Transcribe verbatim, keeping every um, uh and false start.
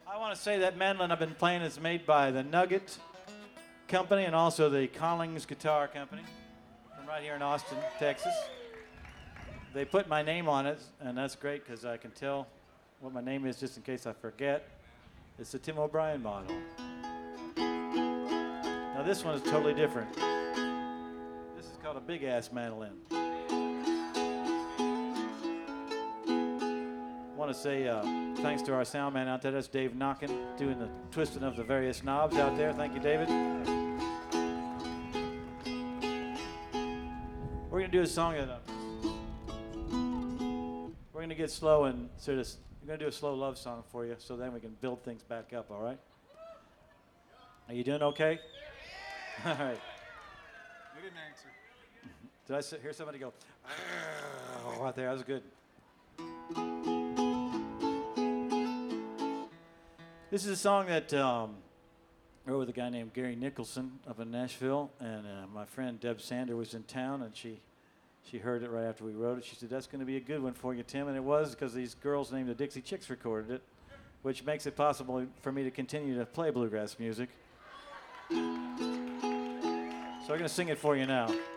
I want to say that mandolin I've been playing is made by the Nugget Company and also the Collings Guitar Company from right here in Austin, Texas. They put my name on it, and that's great because I can tell what my name is just in case I forget. It's the Tim O'Brien model. Now this one is totally different. This is called a big ass mandolin. I want to say uh, thanks to our sound man out there. That's Dave Knockin, doing the twisting of the various knobs out there. Thank you, David. We're going to do a song that uh, we're going to get slow and sort of, we're going to do a slow love song for you so then we can build things back up, all right? Are you doing okay? All right. You didn't answer. Did I s- hear somebody go, oh, out there? That was good. This is a song that um, I wrote with a guy named Gary Nicholson up in Nashville, and uh, my friend Deb Sander was in town, and she she heard it right after we wrote it. She said, that's going to be a good one for you, Tim, and it was because these girls named the Dixie Chicks recorded it, which makes it possible for me to continue to play bluegrass music. So I'm going to sing it for you now.